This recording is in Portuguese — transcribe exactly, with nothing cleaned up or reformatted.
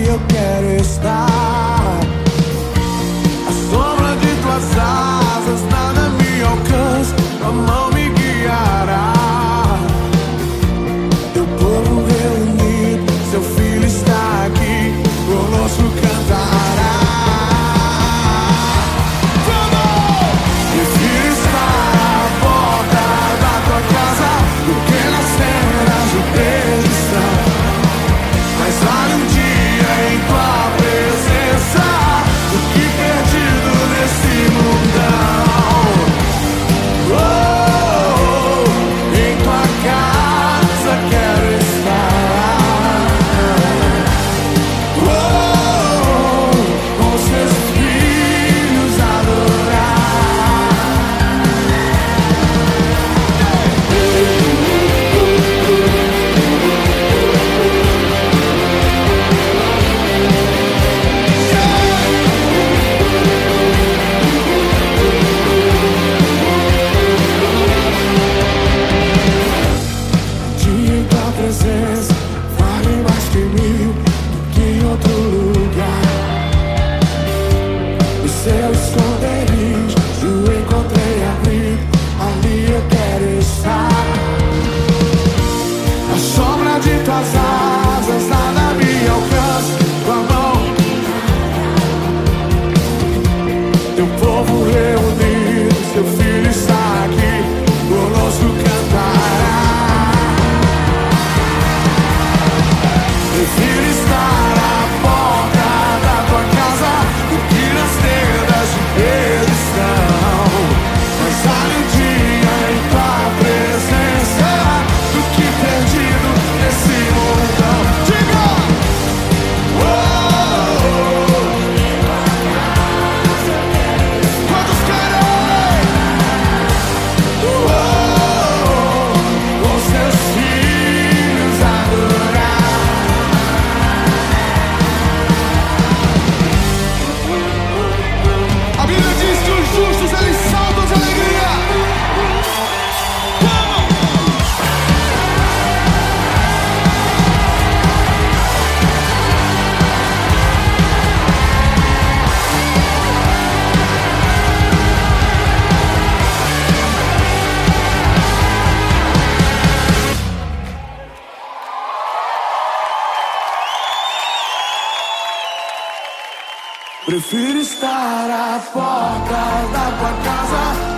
eu quero estar. A sombra de tuas asas nada me alcança, tua mão me guiará. Teu povo reunido, seu filho está aqui, conosco cantará. Prefiro estar à porta da tua casa do que nas terras de perdição. Mas vale um dia em tua presença do que perdido nesse mundão. Oh, oh, em tua casa quero estar. Oh, oh, com seus filhos adorar. Dia em tua presença vale mais que mil do que em outro lugar. O seu esconderijo encontrei abrigo, ali eu quero estar. A sombra de tuas asas nada me alcança, tua mão. Teu povo reunido, seu filho está aqui, conosco cantará. Prefiro estar à porta da tua casa do que nas tendas de perdição. Mas vale um dia em tua presença do que perdido nesse mundão. Diga! Oh, oh, oh. Quantos querem? Oh, oh, oh. Com seus filhos adorar. A Bíblia diz que os justos eles saltam de alegria. Como? Prefiro estar à porta da tua casa